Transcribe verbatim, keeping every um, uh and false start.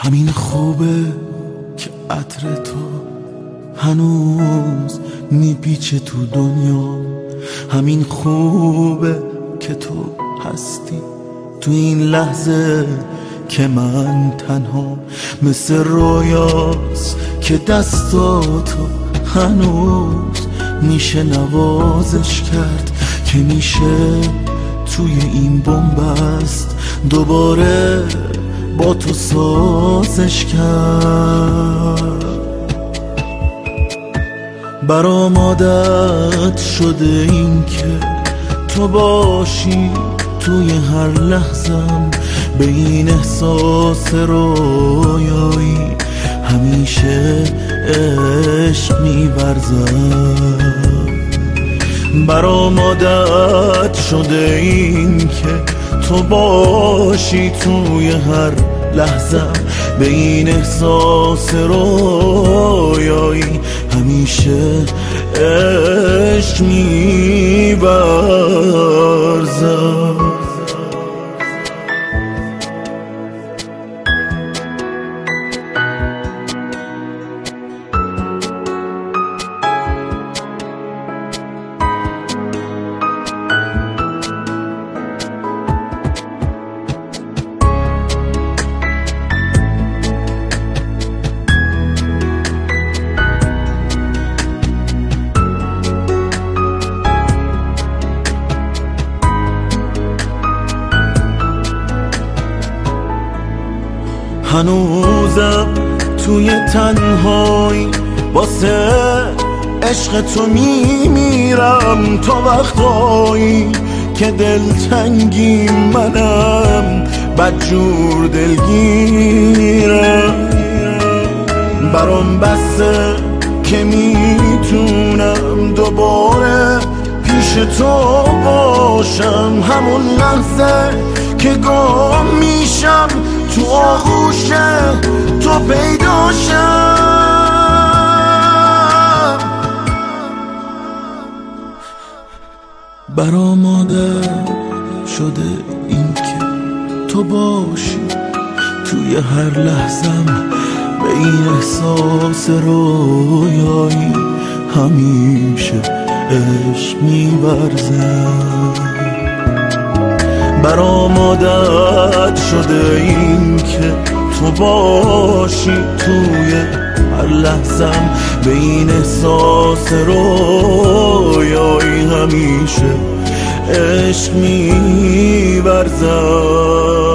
همین خوبه که عطر تو هنوز میپیچه تو دنیا. همین خوبه که تو هستی تو این لحظه که من تنها. مثل رویاست که دستاتو هنوز میشه نوازش کرد، که میشه توی این بنبست دوباره با تو سازش کرد. برام عادت شده این که تو باشی توی هر لحظم، به این احساس رویایی همیشه عشق می‌ورزم. برام عادت شده این که تو باشی توی هر لحظم، به این احساس رویایی همیشه عشق می‌ورزم. هنوزم توی تنهایی واسه عشق تو میمیرم. تا وقتایی که دلتنگی منم بدجور دلگیرم. برام بسه که میتونم دوباره پیش تو باشم، همون لحظه که گم میشم تو آغوش تو پیداشم. برام عادت شده این که تو باشی توی هر لحظم، به این احساس رویایی همیشه عشق می‌ورزم. برام عادت شده این که تو باشی توی هر لحظم، به این احساس رویایی همیشه عشق می‌ورزم.